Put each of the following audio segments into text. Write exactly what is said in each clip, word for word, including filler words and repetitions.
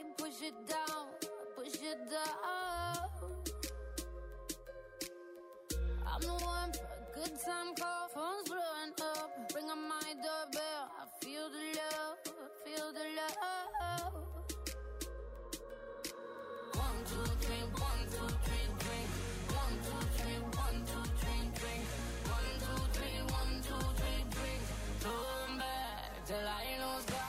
push it down, push it down. I'm the one for a good time call, phone's blowing up. Ring on my doorbell, I feel the love, I feel the love. One, two, three, one, two, three, drink. One, two, three, one, two, three, drink. One, two, three, one, two, three, drink. Turn back till I lose God.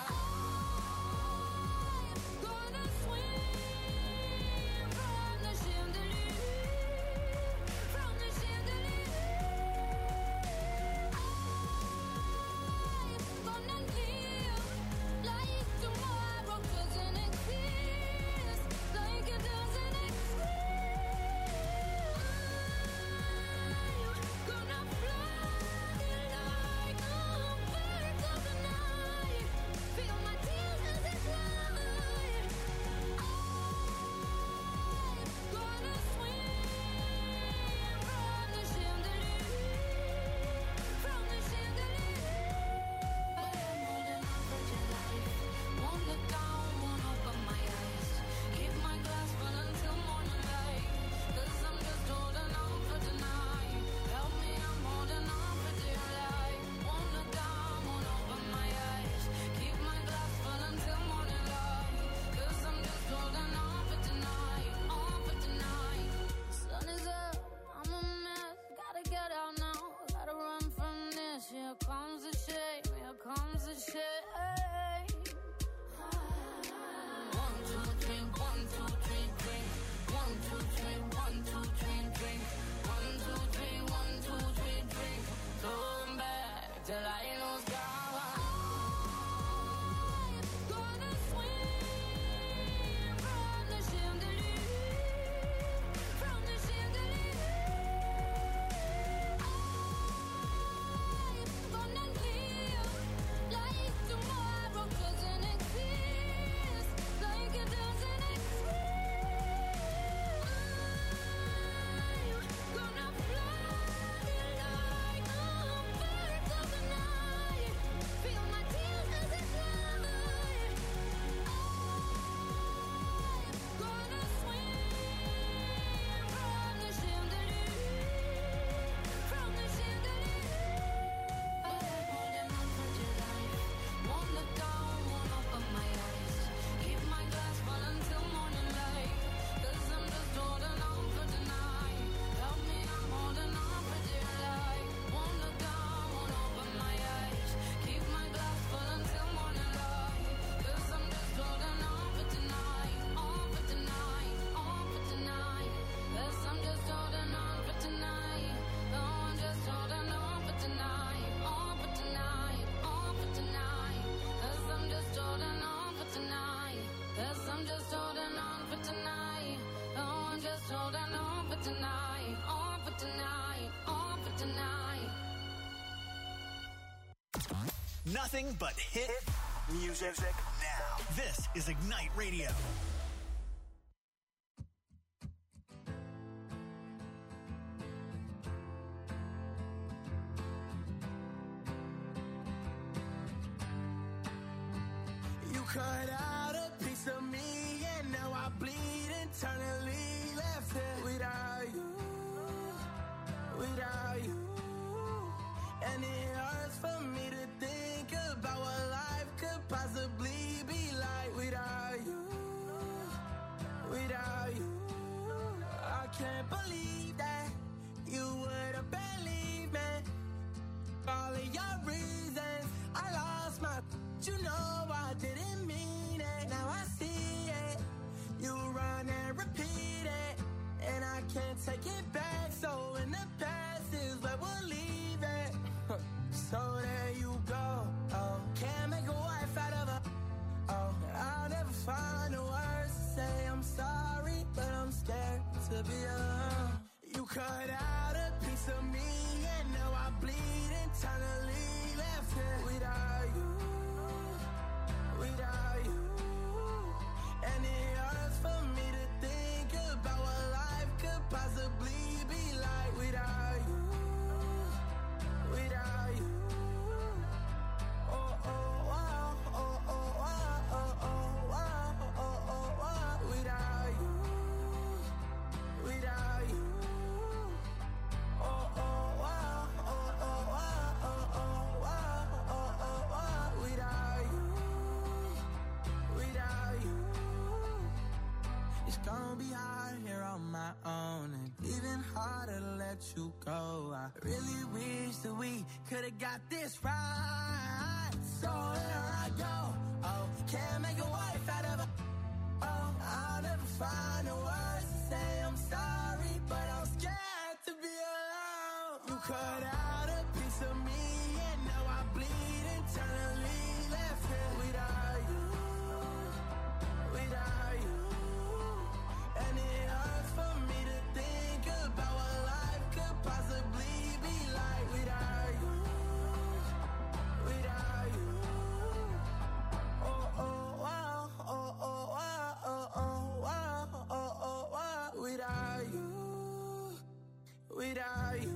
Here comes the shame, here comes the shame. One, two, three, one, two, three, drink. One, two, three, one, two, three, drink. One, two, three, one, two, three, drink. Turn back till I lose God. Tonight, on for tonight, on for tonight. Nothing but hit music now. This is Ignite Radio. You cut out a piece of me and now I bleed internally. Left here without you, without you. And it hurts for me to think about what life could possibly be like without you, without you. I can't believe that you would have believed me. All of your reasons, I lost my, you know I didn't mean it. Now I see it, you run and repeat it, and I can't take it back. So in the past is where we'll leave it. So there you go. Oh, can't make a wife out of her. Oh, I'll never find the words to say I'm sorry, but I'm scared to be alone. You cut out a piece of me, and now I bleed internally. Left here without you, without you. And it hurts for me to think about what life could possibly be like without you, without you. Oh, oh, wow, oh, oh, wow, oh, oh, wow, oh, gonna be hard here on my own, and even harder to let you go. I really wish that we could've got this right. So here I go. Oh, can't make a wife out of a. Oh, I'll never find the words to say I'm sorry, but I'm scared to be alone. You cut out a piece of me, and now I bleed internally. Left here without you, without you. And it hurts for me to think about what life could possibly be like without you, without you. Oh, oh, wow, oh, oh, wow, oh, oh, wow, oh, oh, wow. Without you, without you.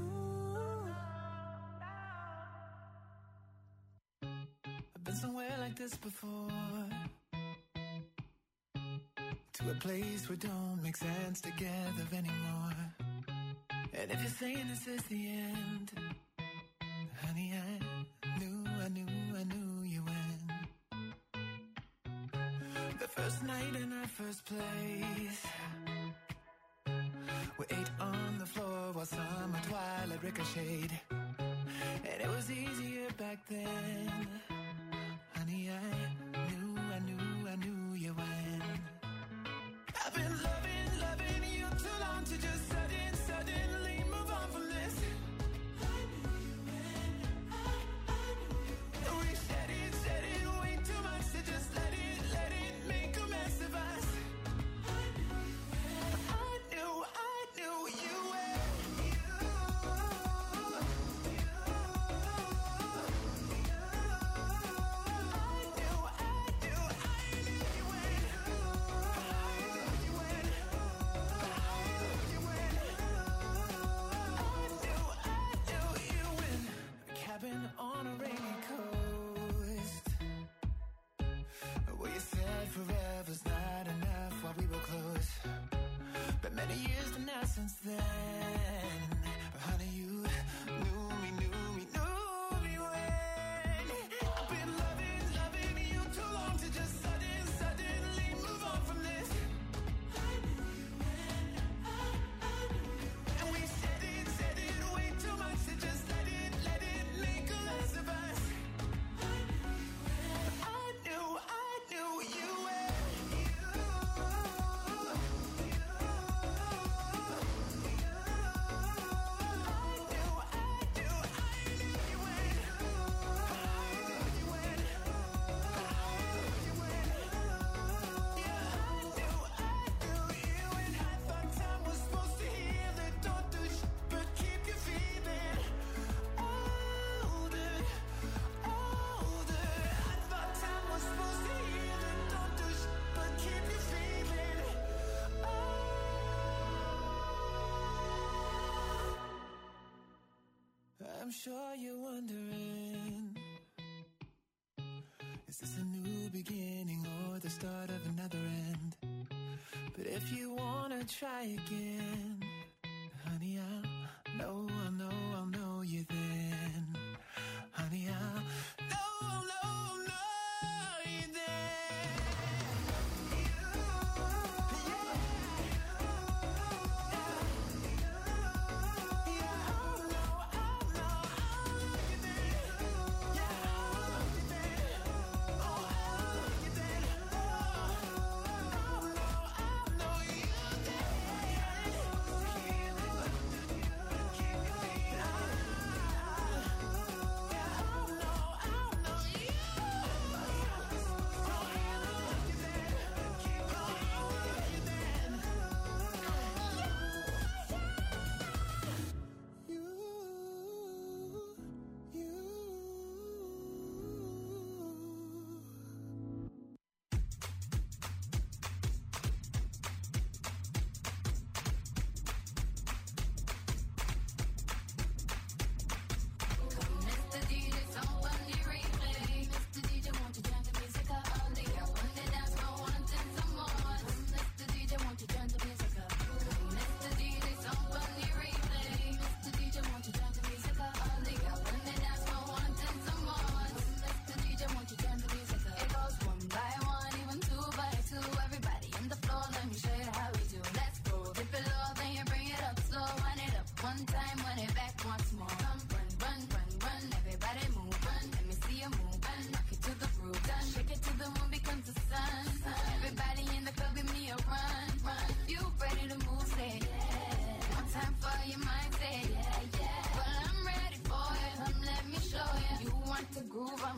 I've been somewhere like this before, to a place where don't make sense together anymore. And if you're saying this is the end, honey, I knew, I knew, I knew you win. The first night in our first place, we ate on the floor while summer twilight ricocheted. And it was easier back then. Honey, I knew, I knew, I knew you win. I've been loving, loving you too long to just sudden, suddenly move on from this. I knew you win, I, I knew you win. We said it, said it way too much to just let it, let it make a mess of us. I knew you win, I knew, I knew you win. You, you, you, I knew, I knew, I knew you win. On a rainy coast, where you said forever's not enough while we were close. But many years have now since then. Honey, you knew me, knew me, knew me when. I've been loving, loving you too long to just sudden, suddenly move on from this. I knew you when, I, I knew you when. And we said it, said it way too much to just let it, let it make a mess of us. I knew, I knew you when. You, you, you, I'm sure you're wondering, is this a new beginning or the start of another end? But if you wanna try again, honey, I'll know, I'll know, I'll know you then. Honey, I'll know, I'll know, I'll know you then. You, yeah.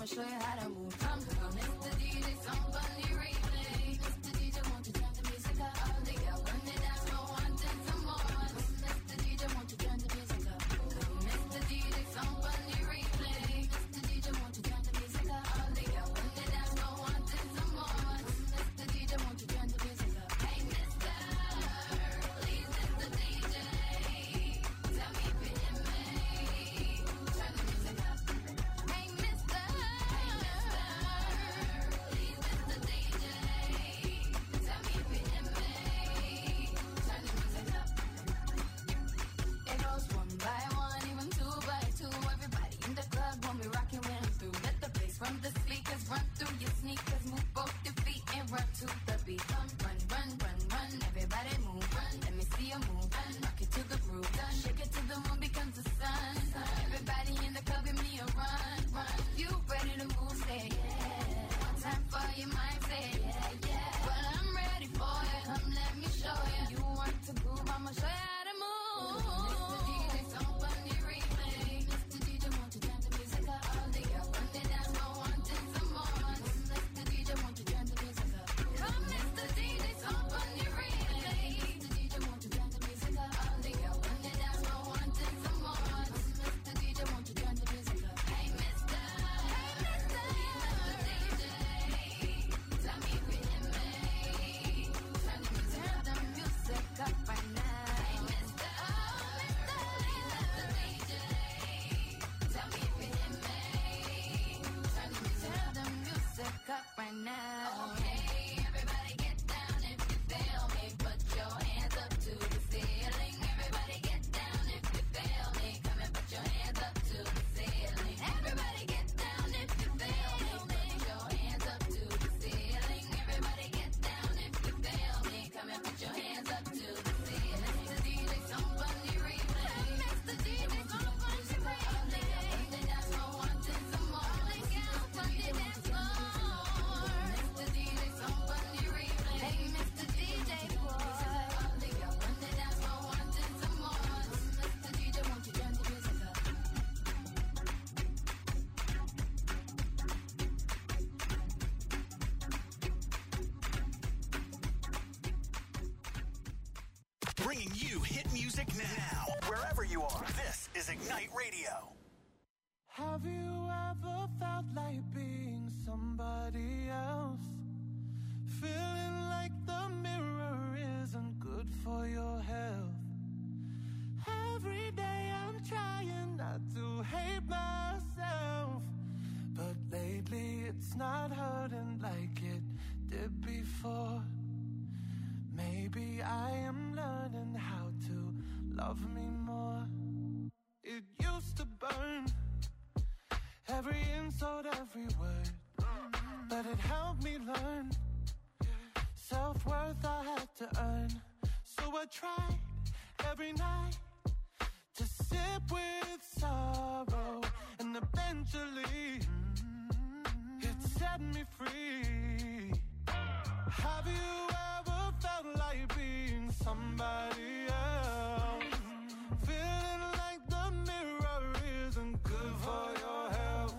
show you how to move. Come, come, Mister D J, somebody replay. Mister D J, won't you turn the music up? All the girl, when they dance, no wanting some more. Mister D J, won't you turn the music up? Come, Mister D J, somebody replay. Mister D J, won't you turn the music up? All the girl, when they dance, no wanting some more. Mister D J, won't you turn the music up? Hey, Mister, please, Mister D J, tell me if you hear me. Turn the music up. Hey, Mister, hey, Mister, please, Mister D J, tell me if you hear me. Turn the music up. It goes one by one, even two by two. Everybody in the club when we rockin' when I'm through. Let the bass from the speakers run through your sneakers. Move both your feet and run to the beat. Run, run, run, run, run. Everybody move. Run, let me see you move. Run, rock it to the groove. Done. Shake it till the moon becomes the sun. Everybody in the club, give me a run, run. You ready to move? Say yeah. One time for your mind, say yeah, yeah. Well, I'm ready for it. Come, let me show you. You want to groove? I'ma show you how to move. Mister D J, somebody replay. Mister D J, won't you turn the music up? All the girl, when they dance, no wanting some more. Mister D J, won't you turn the music up? Come, Mister D J, somebody replay. Mister D J, won't you turn the music up? All the girl, when they dance, no wanting some more. Mister D J, won't you turn the music up? Hey, Mister, hey, Mister, Mister D J, tell me if you hear me. Turn the music up, the music up right now. Hey, Mister, oh, Mister, Mister D J, tell me if you hear me. Turn the music up, the music up right now. Okay, everybody get down if you feel me. Put your hands up to the ceiling. Everybody get down if you feel me. Come and put your hands up to the ceiling. Everybody get down if you feel me. Put your hands up to the ceiling. Everybody get down if you feel me. Come and put your hands up to the ceiling. Mister D J, somebody replay. Mister D J, somebody replay. They dance no wanting some more. They dance, but they dance more. Mister D J, somebody replay. Hey, Mister D J, boy. They got when they dance no wanting some more. Mister D J, won't you turn the music up? Bringing you hit music now, wherever you are. This is Ignite Radio. Have you ever felt like being somebody else? Feeling like the mirror isn't good for your health. Every day I'm trying not to hate myself, but lately it's not hurting like it did before. Maybe I am learning how to love me more. It used to burn, every insult, every word, but it helped me learn. Self-worth I had to earn, so I tried every night to sip with sorrow, and eventually it set me free. Have you ever felt like being somebody else? Feeling like the mirror isn't good for your health.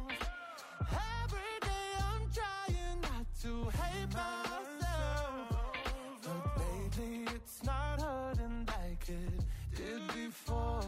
Every day I'm trying not to hate myself, but lately it's not hurting like it did before.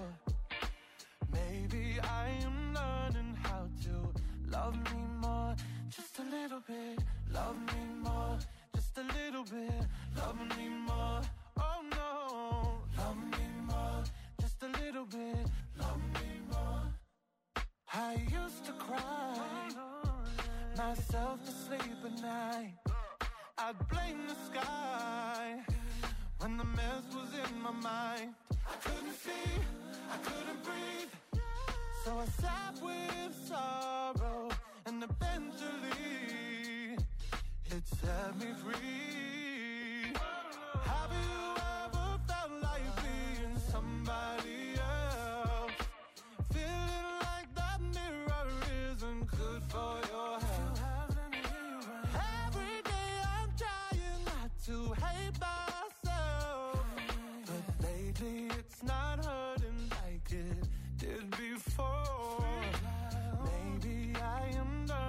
Maybe I am learning how to love me more. Just a little bit, love me more. Just a little bit, love me more. Oh no, love me more. Just a little bit, love me more. I used to cry myself to sleep at night. I'd blame the sky when the mess was in my mind. I couldn't see, I couldn't breathe, so I sat with sorrow, and eventually it set me free. Have you ever felt like being somebody else? Feeling like that mirror isn't good for your health. Every day I'm trying not to hate myself, but lately it's not hurting like it did before. Maybe I am done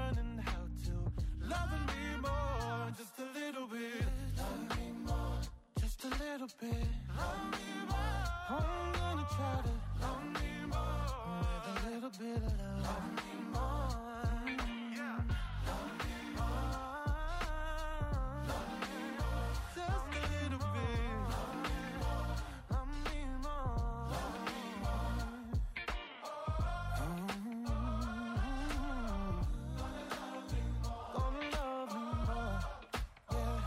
little bit. Love me more. I'm gonna try to love me more. With a little bit of love. Love me more. Yeah. Love me more. Love me more. Just a little bit. Love me more. Love me more. Love me more. Oh. Gonna love me more. Yeah.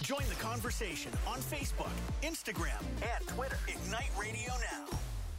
Join the conversation on Facebook, Instagram, and Twitter. Ignite Radio Now.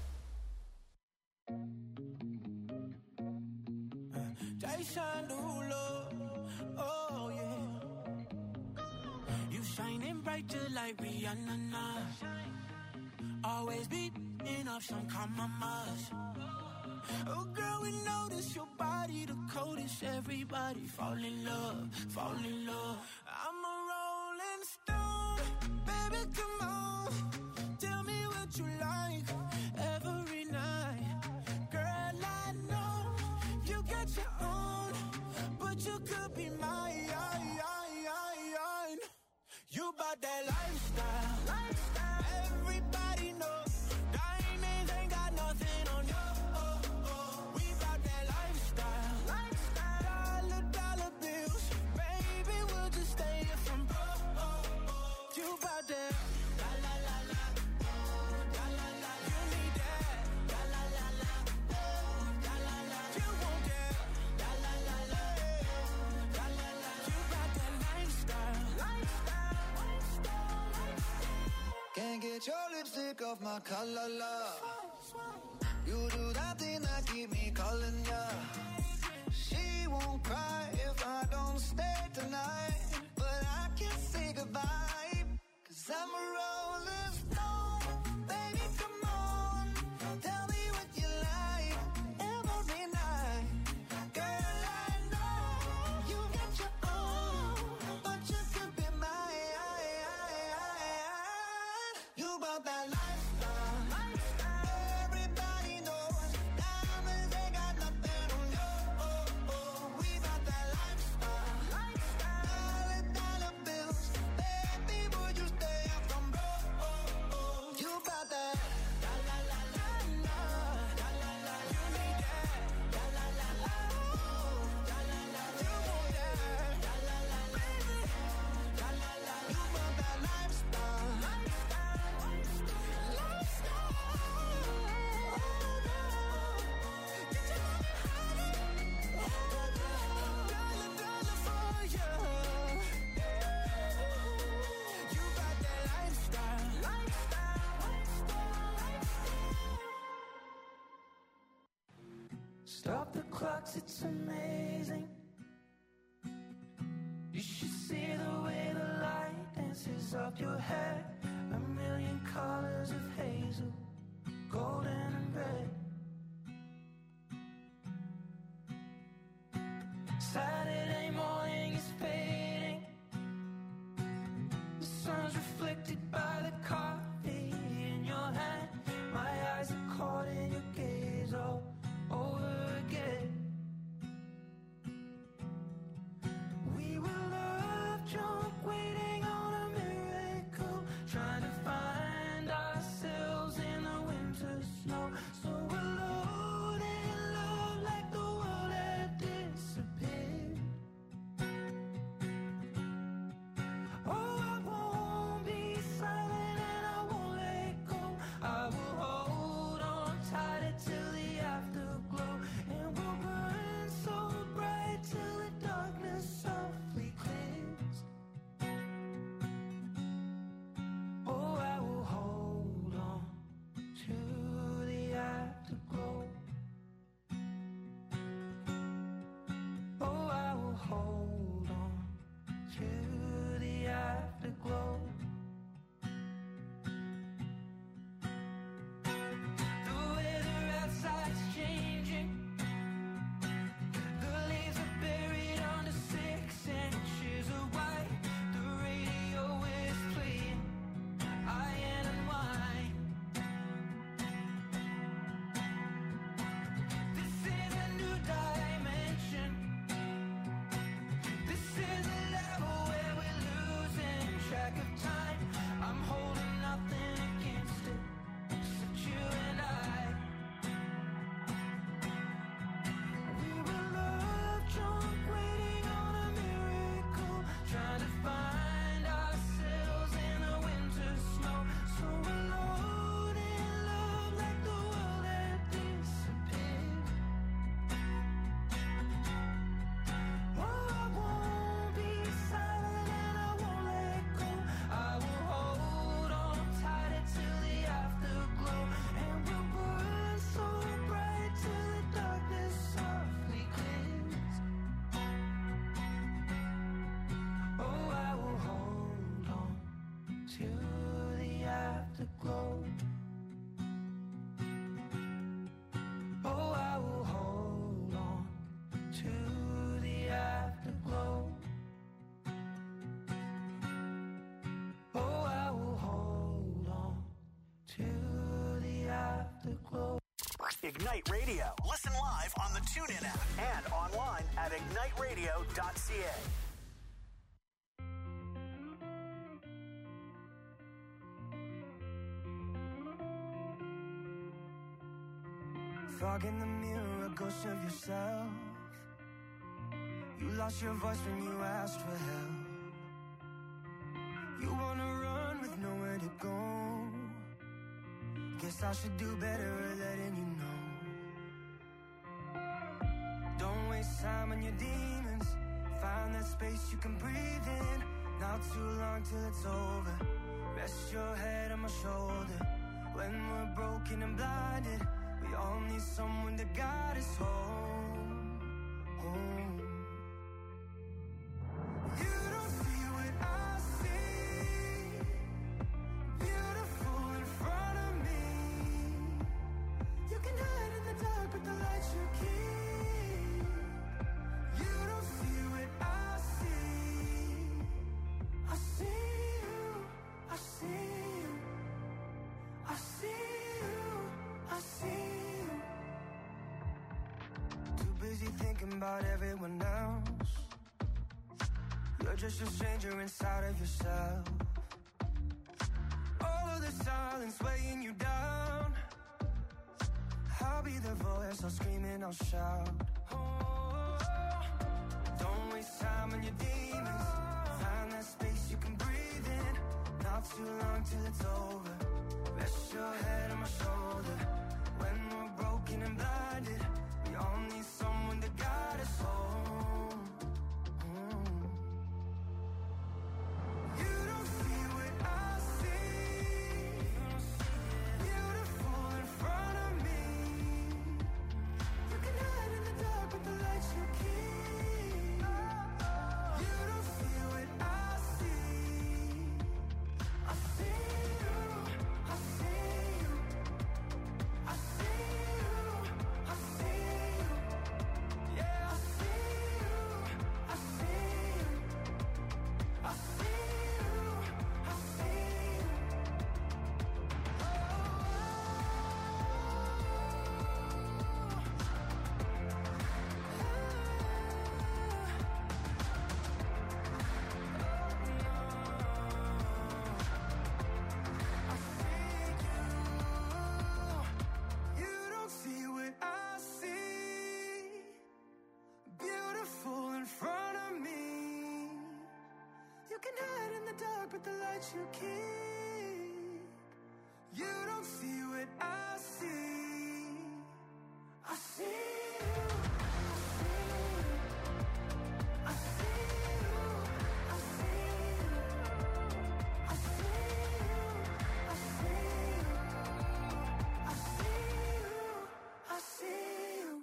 Jason Derulo, oh yeah. You shining bright just like Rihanna now. Always be in up some compromise. Oh girl, we notice your body the coldest. Everybody fall in love, fall in love. I'm a rolling stone, baby, come on. Tell me what you like every night. Girl, I know you got your own, but you could be mine. You bought that lifestyle, lifestyle. Everybody knows diamonds ain't got nothing on you. Oh, oh. We bought that lifestyle, lifestyle. Dollar, dollar bills, baby, we'll just stay here from broke. Oh, oh. You bought that la la la la, oh, la la la. You need that la la la la, oh, la la la. You want that la la la la, oh, la la la. You bought that lifestyle, lifestyle. Can't get your lipstick off my collar, love. You do that thing that keep me calling ya. She won't cry if I don't stay tonight, but I can't say goodbye, cause I'm a rolling stone. Baby, come on, tell me what you like every night. Girl, I know you got your own, but you could be mine. You bought that lifestyle, lifestyle. Everybody knows diamonds ain't got nothing on you. Oh, oh. We bought that lifestyle, lifestyle. Dollar, dollar bills, baby, would you stay up from broke? Oh, oh. You bought that la la la la la, la la la. You need that la la la la, oh, la la la. You want that la la la, baby, la la la. You bought that lifestyle, lifestyle, lifestyle. Oh, get your money higher, oh, dollar, dollar for you. You got that lifestyle, lifestyle, lifestyle. Stop the clocks, it's amazing. You should see the way the light dances up your hair. A million colors of hazel, golden and red. Saturday morning is fading. The sun's reflected by the coffee in your hand. My eyes are caught in your gaze all over again. We were love drunk, waiting on a miracle, trying to find ourselves in the winter snow. So we'll to the afterglow. Oh, I will hold on to the afterglow. Oh, I will hold on to the afterglow. Ignite Radio. Listen live on the TuneIn app and online at ignite radio dot c a. Fog in the mirror, a ghost of yourself. You lost your voice when you asked for help. You wanna run with nowhere to go. Guess I should do better at letting you know. Don't waste time on your demons. Find that space you can breathe in. Not too long till it's over. Rest your head on my shoulder. When we're broken and blinded, we all need someone to guide us home, home. You don't see what I see. Beautiful in front of me. You can hide in the dark with the lights you keep. You don't see what I see. I see you, I see you, I see you, I see you. Too busy thinking about everyone else. You're just a stranger inside of yourself. All of the silence weighing you down. I'll be the voice, I'll scream and I'll shout. Oh, don't waste time on your demons. Find that space you can breathe in. Not too long till it's over. Rest your head on my shoulder. When we're broken and blinded, we all need someone to guide us home. Mm. You don't see what I see. Beautiful in front of me. You can hide in the dark with the lights you keep. You don't see what I see. I see you, I see you, I see you, I see you. Yeah, I see you, I see you, I see you, I see you. You don't see what I see. Beautiful in front of me. You can hide in the dark with the lights you keep. You don't see what I see. I see you. I see you. I see you. I see you. I see you. I see you. I see you.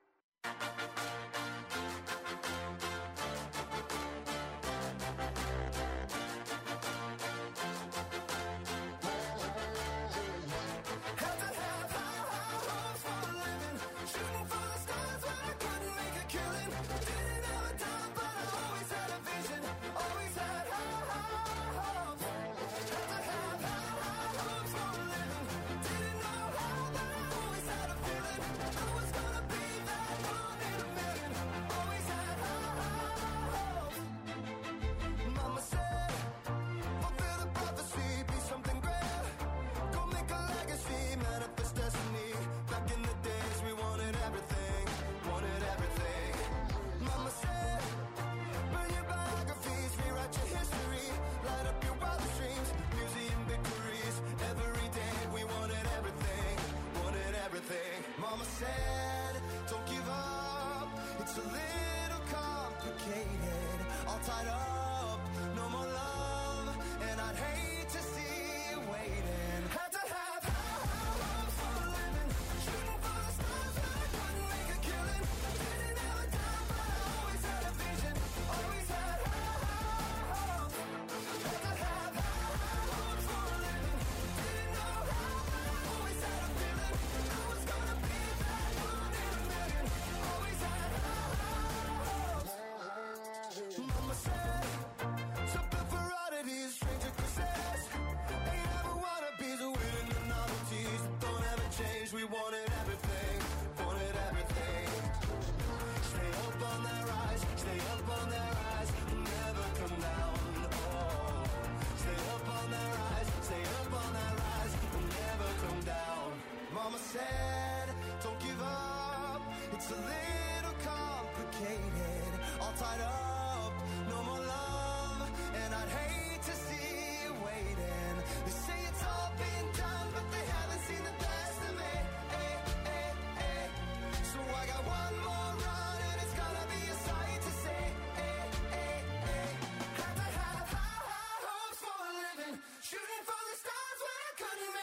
Had to have high, high hopes for a living. Shooting for the stars when I couldn't make a killing. Didn't have a dime, but I always had a vision. Always had high, high hopes. Had to have high, high hopes for a living. Didn't know how, but I always had a feeling. I was gonna be that one in a million. Always had high, high hopes. Mama said, fulfill the prophecy, be something great. Go make a legacy, manifest destiny. Back in the days we wanted everything, wanted everything. Mama said, burn your biographies, rewrite your history. Light up your wildest dreams, museum victories. Every day we wanted everything, wanted everything. Mama said, don't give up, it's a little complicated. All tied up, no more love, and I'd hate to see you waiting. Had to have high, high hopes for a living. Shooting for the stars when I couldn't make a killing. Didn't have a dime, but I always had a vision. Always had high, high hopes. Had to have high, high hopes.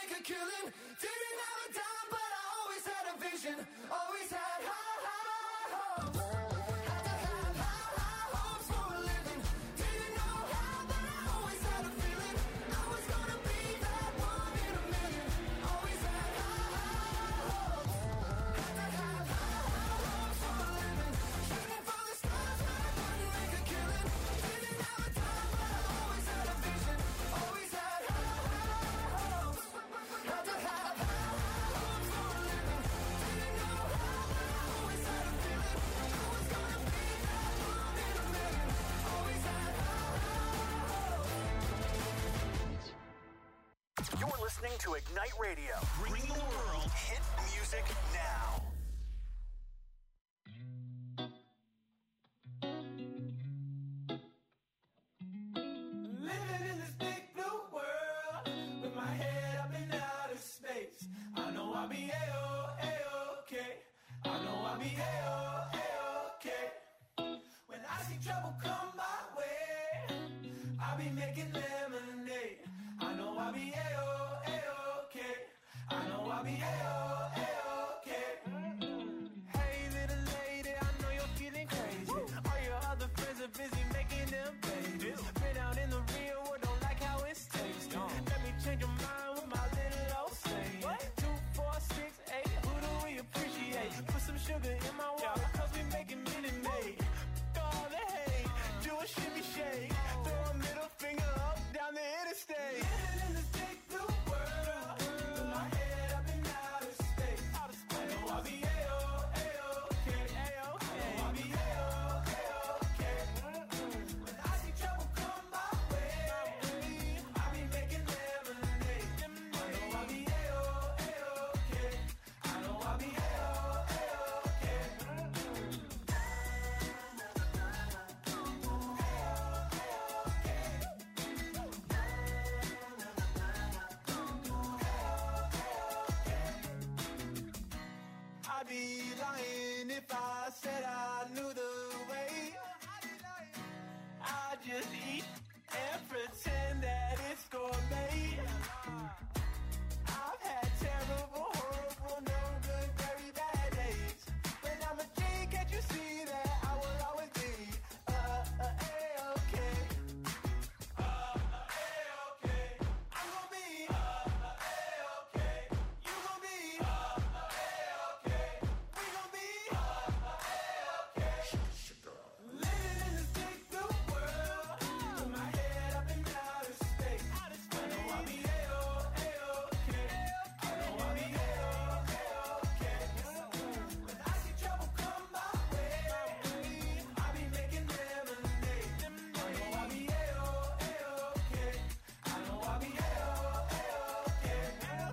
make a killing. Didn't have a dime, but I always had a vision. Always had high, high hopes. Had to have high, high hopes for a living. Didn't know how, but I always had a feeling. I was gonna be that one in a million. Always had high, high hopes. Had to have high, high hopes for a living. Shooting for the stars, but I couldn't make a killing. Didn't have a dime, but I always had a vision. Always had high, high hopes. Had to have high, high hopes for a living. Didn't know how, but I always had a feeling. I was gonna be that one in a million. Always had high, high hopes. You're listening to Ignite Radio, bringing the world hit music now. Living in this big blue world with my head up in outer space. I know I'll be A-O, A-okay. I know I'll be A-O, A-okay. When I see trouble come my way, I'll be making lemonade. I know I'll be A-O, A-okay. I know I'll be A-O, A-okay. Hey little lady, I know you're feeling crazy. All your other friends are busy making them babies. Been out in the real world, don't like how it's tasting. Let me change your mind with my little old saying. Two, four, six, eight, who do we appreciate? Put some sugar in my water, cause we making minute maid. All the hate, do a shimmy shake. Throw a middle finger up down the interstate. Living in this big blue world, with my head up in outer space. I know I'll be A-O, A-okay. I know I'll be A-O, A-okay. When I see trouble come my way, I'll be making lemonade. I know I'll be A-O, A-okay. I know I'll be A-O, A-okay. I'd be lying if I said I knew the way. I just eat and pretend that it's gourmet. I've had terrible, horrible, no good, very bad days. But I'm a G, can't you see that I will always be uh, uh, A-okay. Uh, uh, A-okay. I'm gonna be uh, uh, A-okay. You gonna be uh, uh, A-okay. We gonna be uh, uh, A-okay. Living in this big blue world, with my head up in outer space. I know I'll be A-O, A-okay. I know I'll be A-O, A-okay. When I see trouble come my way, I'll be making lemonade. I know I'll be A-O, A-okay. I know I'll be A-O, A-okay.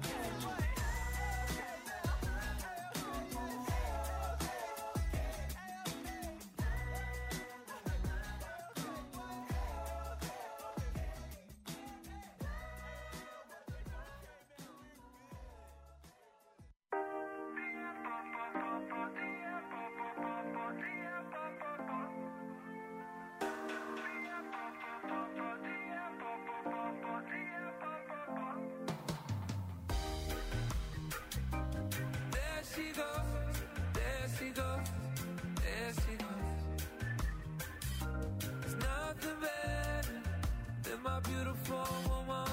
There she goes, there she goes, there she goes. There's nothing better than my beautiful woman.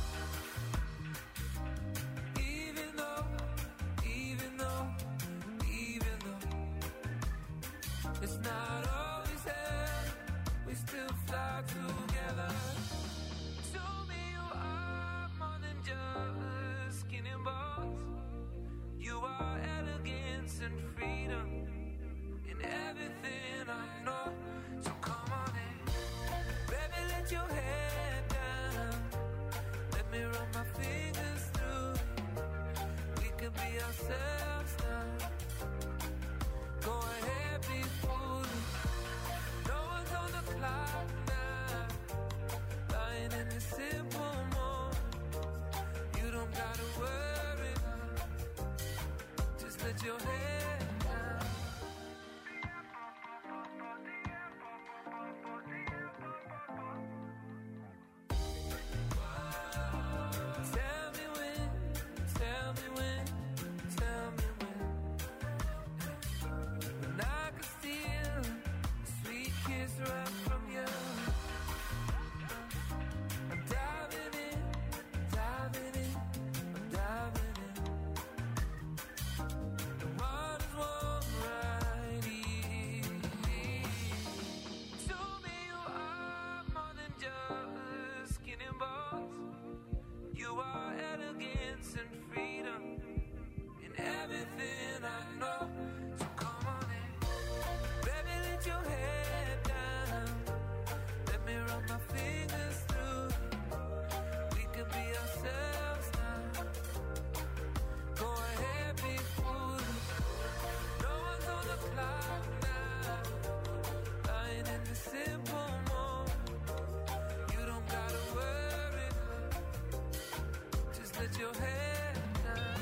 Even though, even though, even though it's not always there, we still fly together. Show me you are more than just skin and bones. You are elegance and freedom in everything I know. So come on in, baby, let your head down. Let me run my fingers through it. We can be ourselves now. Go ahead, be foolish. No one's on the clock now. Lying in the simple moment. You don't gotta worry now. Just let your head down. Tell me when You are elegance and freedom in everything I know. So come on in, baby, let your head down. Let me run my fingers through. We can be ourselves now. Go ahead, be foolish. No one's on the clock now. Lying in the simple moment. You don't gotta worry. Just let your head down.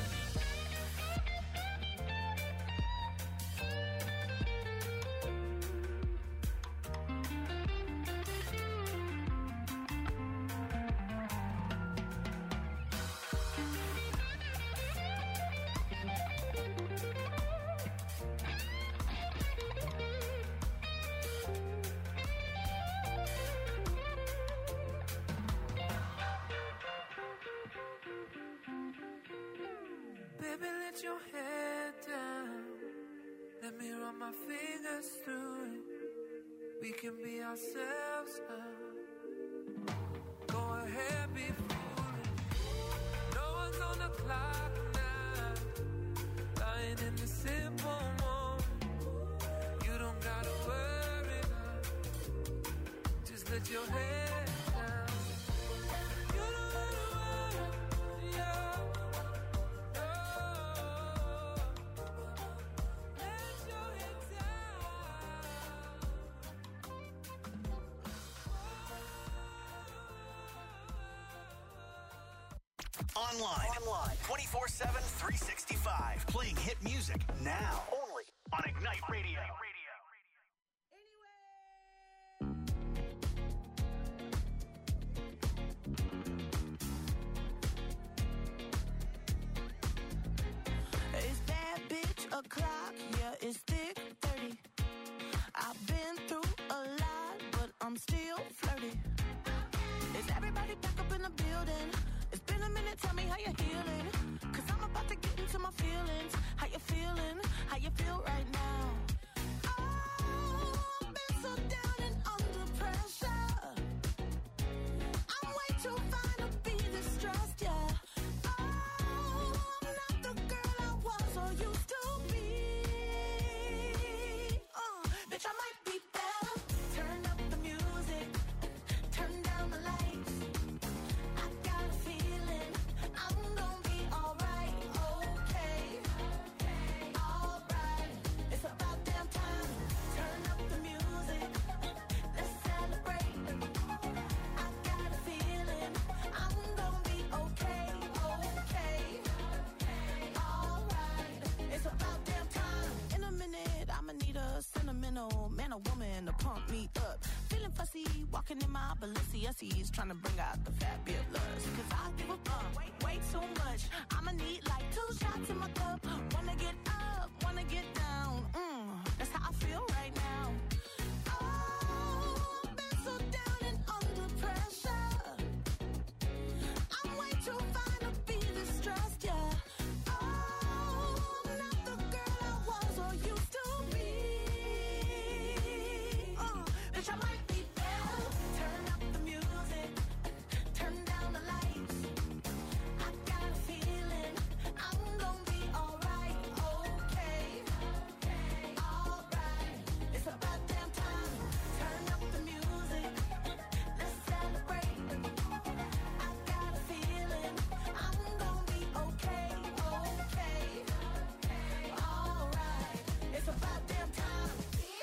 Baby, let your head down. Let me run my fingers through it. We can be ourselves now. Go ahead, be foolish. No one's on the clock now. Lying in the simple moment. You don't gotta worry now. Just let your head down. You don't gotta worry, yeah. Online. Online. twenty-four seven, three sixty-five. Playing hit music now. Only on Ignite Radio. Is that bitch a clock? Yeah, it's thick thirty. I've been through a lot, but I'm still flirty. Is everybody back up in the building? It's been a minute, tell me how you're healing. Cause I'm about to get into my feelings. How you feeling? How you feel right now? Oh, I've been so down and under pressure. I'm way too fine to be distressed, yeah. Oh, I'm not the girl I was or used to be. Uh, bitch, I might be better. Turn up the music. Turn down the lights. I got a feeling I'm gonna be alright, okay, alright. It's about damn time. Turn up the music. Let's celebrate. I got a feeling I'm gonna be okay, okay, alright. It's about damn time. In a minute, I'ma need a sentimental man or woman to pump me up. Feeling fussy, walking in my Balenciennes, trying to bring out the fabulous. Cause I give a fuck way, way too much. I'ma need like two shots in my cup. Wanna get up, wanna get down. Mm, that's how I feel right now. Oh, I've been so down and under pressure. I'm way too fine to be distressed, yeah. Oh, I'm not the girl I was or used to be. Uh, bitch, I might be better. Turn up the music. Turn down the lights. I got a feeling I'm gonna be alright, okay, alright. It's about damn time. Turn up the music. Let's celebrate. I got a feeling I'm gonna be okay, okay, alright. It's about damn time.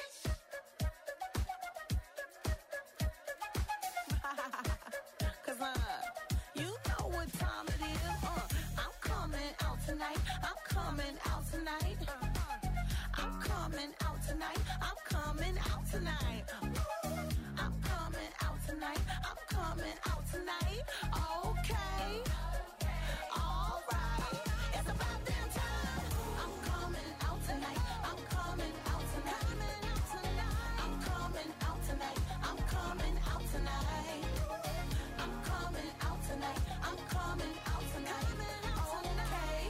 Cause uh, you know what time it is. Uh, I'm coming out tonight. I'm coming out tonight. I'm coming out tonight. I'm coming out tonight. I'm coming out tonight. I'm coming out tonight. Okay. Alright. It's about damn time. I'm coming out tonight. I'm coming out tonight. I'm coming out tonight. I'm coming out tonight. I'm coming out tonight. I'm coming out tonight. Okay.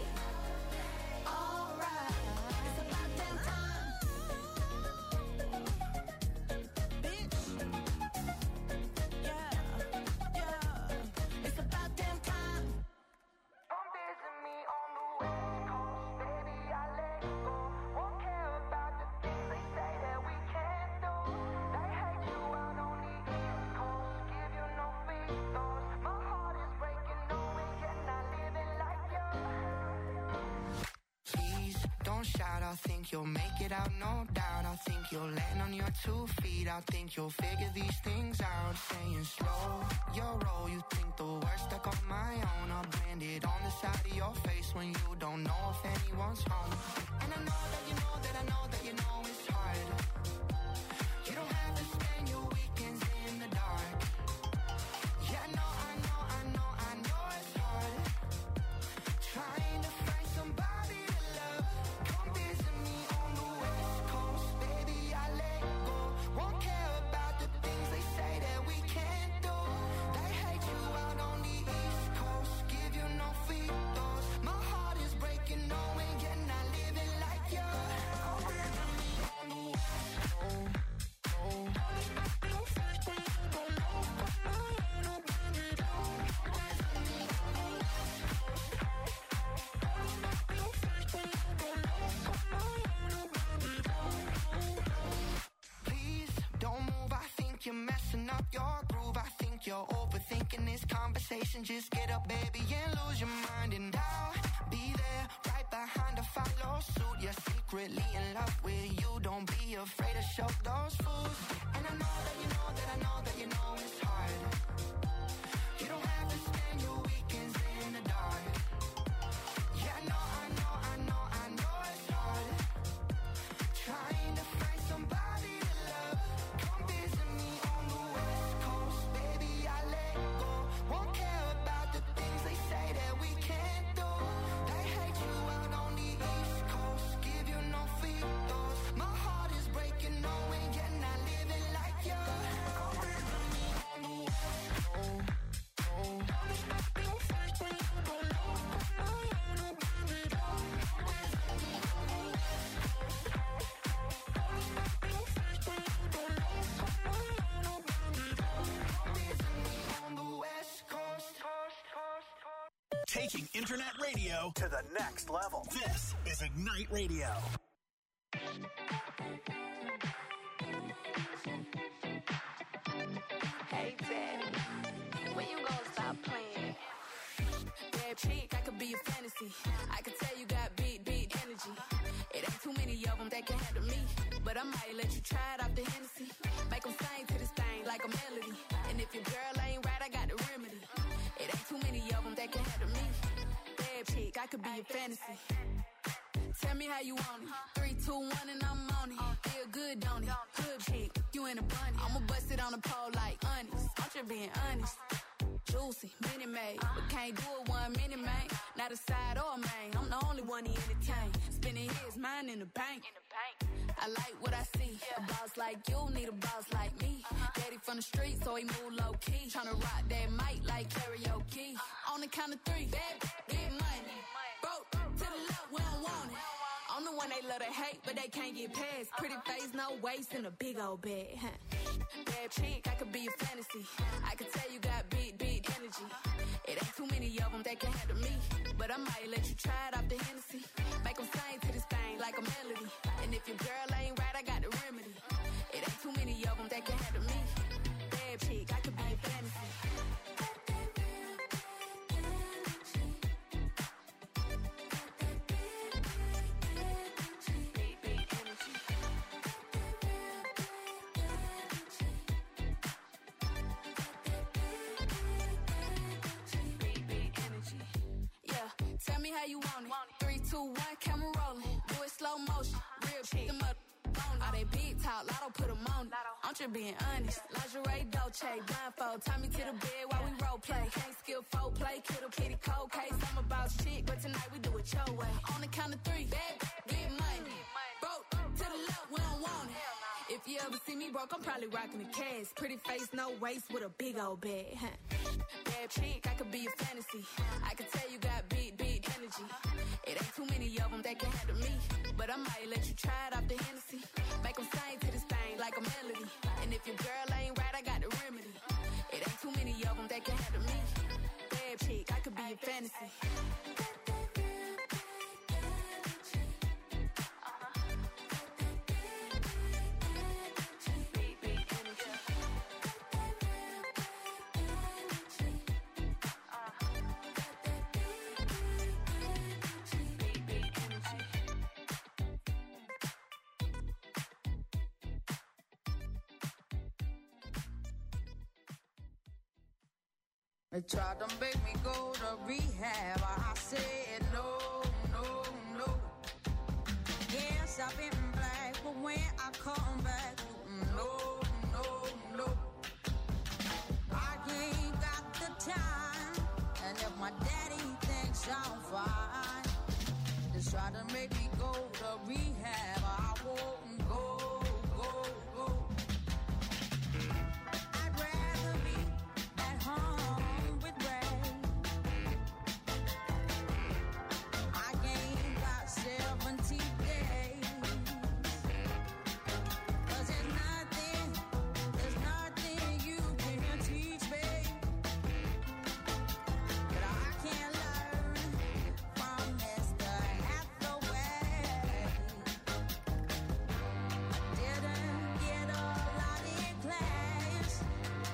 Alright. It's about damn time. I think you'll make it out, no doubt. I think you'll land on your two feet. I think you'll figure these things out. Saying slow your roll, you think the worst stuck on my own. I'll brand it on the side of your face when you don't know if anyone's home. And I know that you know that I know that you know it's hard. You don't have to spend your weekends in the dark. Yeah, I know, I know, I know, I know it's hard. Trying to find somebody to love. Come visit me on the West Coast, baby, I let go. Won't care about the things they say that we can't do. They hate you out on the East Coast, give you no free throws. My heart is breaking, knowing you're not living like you. Come visit me on the West Coast. You're messing up your groove. I think you're overthinking this conversation. Just get up, baby, and lose your mind. And I'll be there right behind to follow suit. You're secretly in love with you. Don't be afraid to show those fools. And I know that you know that I know that you know it's hard. You don't have to spend your weekends in the dark. Yeah, I know, I know, I know, I know it's hard. Trying to find somebody to love. Come visit me on the West Coast, baby, I let go. Won't care about the things they say that we can't do. They hate you out on the East Coast, give you no free throws. My heart is breaking, knowing you're not living like you. Come visit me on the West Coast. Taking internet radio to the next level. This is Ignite Radio. Hey, Daddy, when you gonna stop playing? Bad chick, I could be a fantasy. I could tell you got big, big energy. It ain't too many of them that can handle me. But I might let you try it off the Hennessy. Make them sing to this thing like a melody. And if your girl ain't right, I got the remedy. It ain't too many of them that can handle me. Bad chick, I could be a fantasy. Tell me how you want it. Three, two, one, and I'm on it. Feel good, don't it? Hood chick, you in a bunny. I'ma bust it on the pole like honest. I'm just being honest. Juicy, mini made, but can't do it one minute, man. Not a side or a main. I'm the only one he entertain. Spending his mind in the bank. I like what I see. A boss like you need a boss like me. Daddy from the street, so he move low key. Tryna rock that mic like karaoke. On the count of three, bad, get money. Broke to the left, we don't want it. I'm the one they love to hate, but they can't get past. Pretty face, no waist, and a big old bag. Bad chick, I could be a fantasy. I could tell you got big, big energy. It ain't too many of them that can handle me. But I might let you try it off the Hennessy. Make them sing to this thing like a melody. And if your girl ain't right, I got the remedy. It ain't too many of them that can handle me. Bad chick, I could be a fantasy. Tell me how you want it. Three, two, one, camera rolling. Do it slow motion. Real chick. Them up on all they big talk. Lotto put them on it. I'm just being honest. Lingerie, Dolce, blindfold. Tie me to the bed while we role play. Can't skill folk play. Kiddo, kitty, cold case. I'm about shit, but tonight we do it your way. On the count of three, bad, get money. Broke to the left, we don't want it. If you ever see me broke, I'm probably rocking the cash. Pretty face, no waist, with a big old bag. Bad chick, I could be a fantasy. I could tell you got big, big energy. It ain't too many of them that can handle me. But I might let you try it off the Hennessy. Make them sing to this thing like a melody. And if your girl ain't right, I got the remedy. It ain't too many of them that can handle me. Bad chick, I could be a fantasy. They tried to make me go to rehab. I said no, no, no. Yes, I've been black, but when I come back, no, no, no. I ain't got the time, and if my daddy thinks I'm fine, they try to make me go to rehab. I won't go, go, go. I'd rather be at home with Ray. I ain't got seventy days. 'Cause there's nothing, there's nothing you can teach me that I can't learn from Mister Hathaway. Didn't get a lot in class,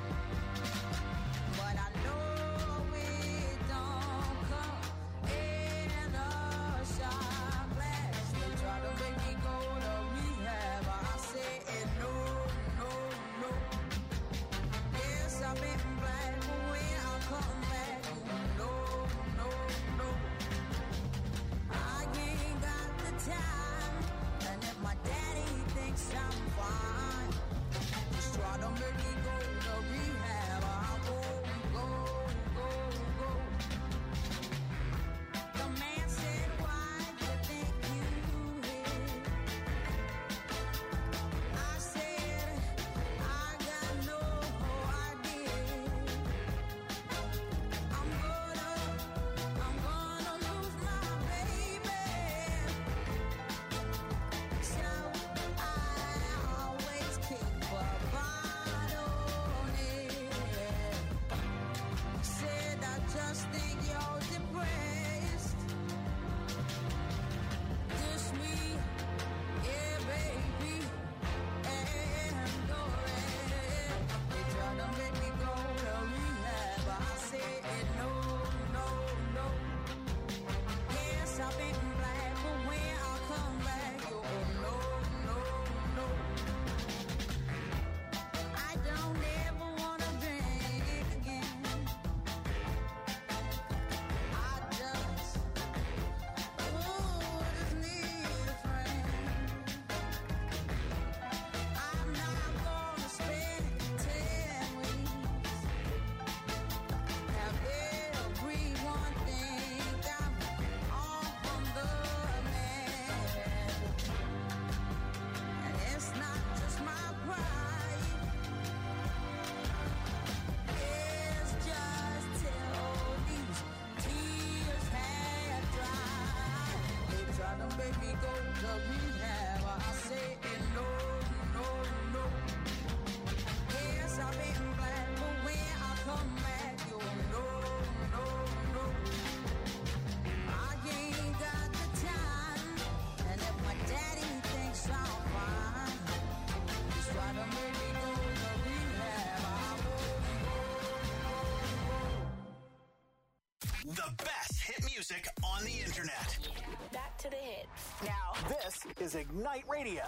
but I know it don't come in a shot glass. They try to make me go to rehab. I said no, no, no. Yes, I've been black, but when I come back, no, no, no. I ain't got the time, and if my daddy thinks I'm fine, just try to make me go to rehab. I won't go, go, go. The man said, why do you think you hit? I said, I got no idea. I'm gonna, I'm gonna lose my baby. So I always keep a bottle on it. Said I just think you're depressed. Just me, yeah, baby, and the rest. They try to make me go to rehab. I said no, no, no. Yes, I've been black, but when I come back, you no, no, no. I don't ever wanna drink again. I just, ooh, just need a friend. I'm not gonna spend ten weeks. Have everyone think I'm on the man. And it's not just my pride. It's just till these tears had dried. They try to make me go to rehab. I say no, no, no. Yes, I've been black, but when I come back, you no, no, no. I ain't got the time, and if my daddy thinks I'm fine, just try to make me go to rehab. I won't go. The best hit music on the internet. Back to the hits. Now, this is Ignite Radio.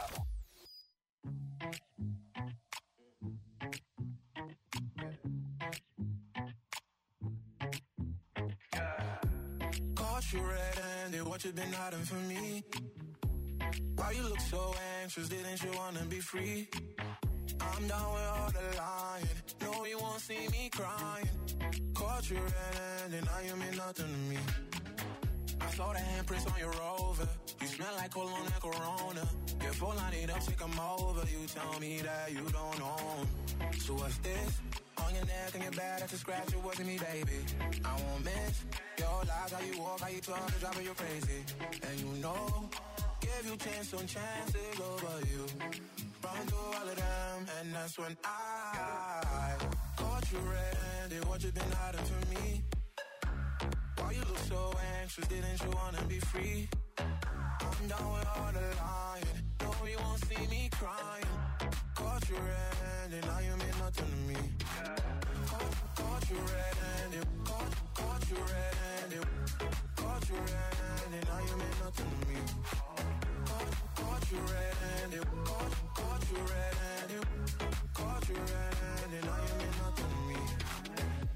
Caught you red-handed, what you been hiding from me? Why you look so anxious, didn't you wanna be free? I'm down with all the lying, no you won't see me crying. Caught you red-handed, now you mean nothing to me. I saw the handprints on your Rover, you smell like cologne and Corona. Your phone line it up, take 'em over, you tell me that you don't know 'em. So what's this? On your neck and your back, that's a scratch, it wasn't me, baby. I won't miss your lies, how you walk, how you talk, it's driving you crazy. And you know, give you chance on chances over you. Run through all of them, and that's when I caught you red-handed, what you been hiding from me? Why you look so anxious, didn't you wanna be free? I'm down with all the lying, no you won't see me crying. Caught you red-handed, now you mean nothing to me. Caught, caught you red-handed, caught, caught you red-handed, caught you red-handed, now you mean nothing to me. Caught, caught you red-handed, caught, caught you red-handed, caught you red-handed, now you mean nothing to me. They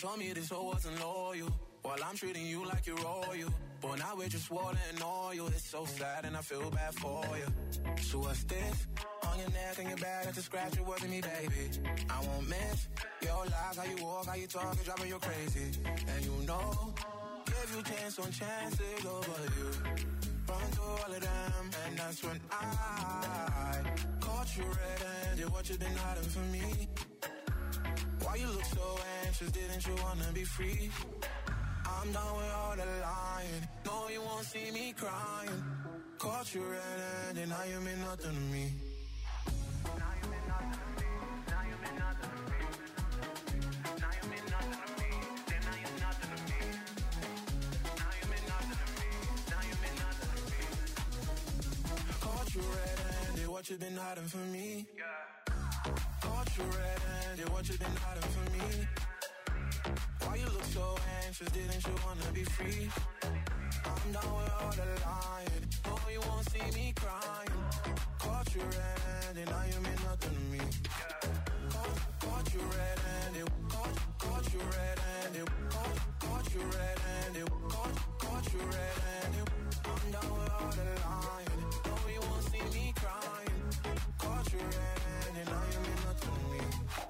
told me this hoe wasn't loyal. While I'm treating you like you're royal. But now we're just water and oil. It's so sad and I feel bad for you. So what's this? On your neck and your back, that's a scratch, it wasn't me, baby. I won't miss your lies, how you walk, how you talk, it's driving you crazy. And you know, give you chance on chances over you. Run through all of them, and that's when I caught you red-handed. What you been hiding from me? Why you look so anxious? Didn't you wanna be free? I'm done with all the lying. No, you won't see me crying. Caught you red-handed, now you mean nothing to me. Now you mean nothing to me. Now you mean nothing to me. Now you mean nothing to me. Then now you're nothing to me. Now you mean nothing to me. Now you mean nothing to me. Caught you red-handed, what you been hiding from me? Caught you red-handed, what you been hiding from me? Why you look so anxious? Didn't you wanna be free? I'm done with all the lying. No, you won't see me crying. Caught you red-handed, now you mean nothing to me. Caught, caught you red-handed, caught, caught you red-handed, caught, caught you red-handed, caught, caught you red-handed. I'm done with all the lying. No, you won't see me crying. Caught you red-handed, now you mean nothing to me.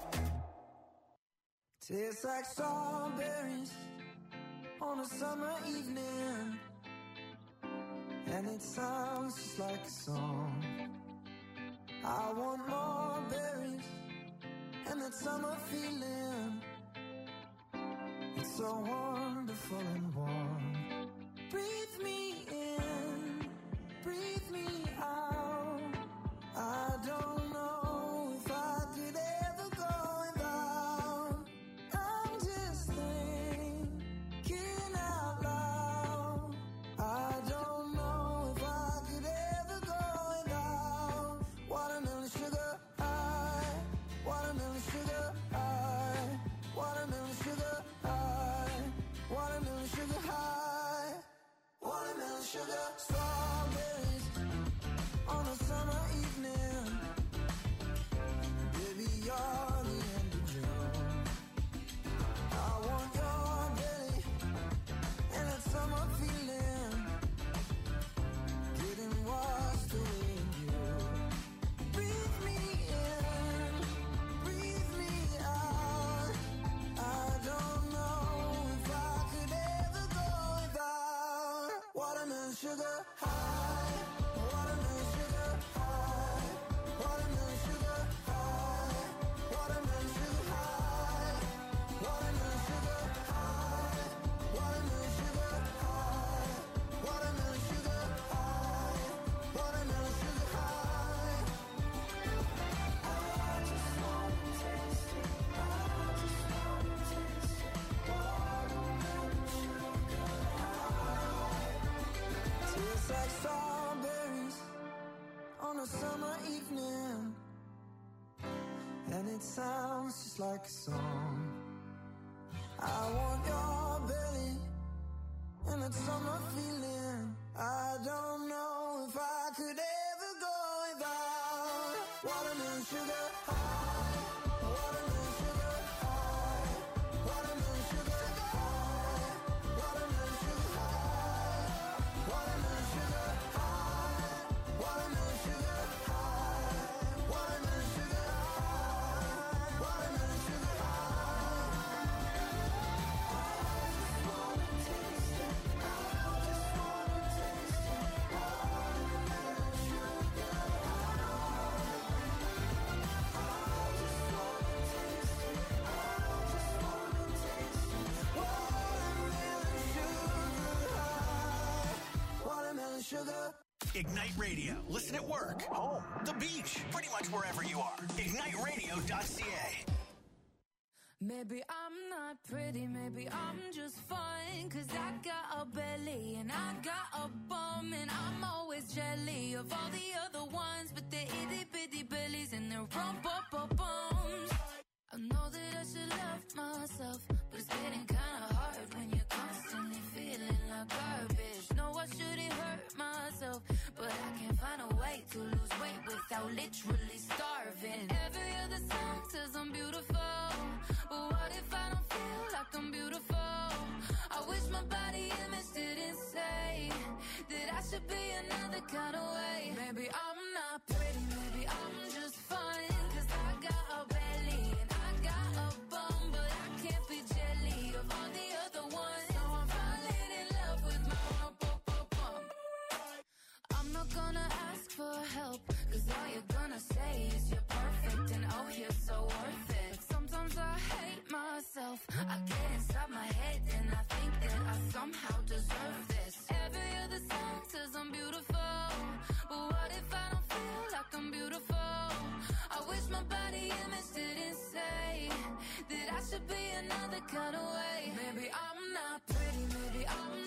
Tastes like strawberries on a summer evening, and it sounds just like a song. I want more berries and that summer feeling. It's so wonderful and warm. Breathe me in, breathe me out. I don't know if I could ever go without. I'm just thinking out loud. I don't know if I could ever go without. Watermelon sugar high, watermelon sugar high, watermelon sugar high, watermelon sugar high, watermelon sugar. Strawberries on a summer evening. Baby, you're the end of June. I want your belly and that summer feeling. Getting washed away in you. Breathe me in, breathe me out. I don't know if I could ever go without. Watermelon sugar high, watermelon sugar high, watermelon sugar high, watermelon sugar high, watermelon sugar high, watermelon sugar high, watermelon sugar high, watermelon sugar high. I just wanna taste it, I just wanna taste it. Watermelon sugar high. Tastes like strawberries on a summer evening, and it sounds just like a song. I want your belly and that summer feeling. I don't know if I could ever go without. Watermelon sugar high, watermelon sugar high, watermelon sugar high, watermelon sugar high, watermelon sugar high, watermelon sugar high, watermelon sugar high, watermelon sugar high. I just wanna taste it, I just wanna taste it. Watermelon sugar high. I just wanna taste it, I just wanna taste it. Watermelon sugar high, watermelon sugar. Ignite Radio. Listen at work, home, the beach, pretty much wherever you are. ignite radio dot c a. Maybe I'm not pretty, maybe I'm just fine. Cause I got a belly and I got a bum. And I'm always jelly of all the other ones. But they're itty bitty bellies and they're rump up up bums. I know that I should love myself, but it's getting kinda hard when you're constantly feeling like garbage. No know I shouldn't hurt myself, but I can't find a way to lose weight without literally starving. Every other song says I'm beautiful, but what if I don't feel like I'm beautiful? I wish my body image didn't say that I should be another kind of way. Maybe I'm not pretty, maybe I'm just fine, cause I got a belly and I got a bum, but I can't be jelly of all the other ones. So I'm falling in love with my bum. I'm not gonna ask for help, cause all you're gonna say is you're perfect and oh you're so worth it. Sometimes I hate myself, I get inside my head and I think that I somehow deserve this. Every other song says I'm beautiful, but what if I don't feel like I'm beautiful? I wish my body image didn't say that I should be another kind of way. Maybe I'm not pretty, maybe I'm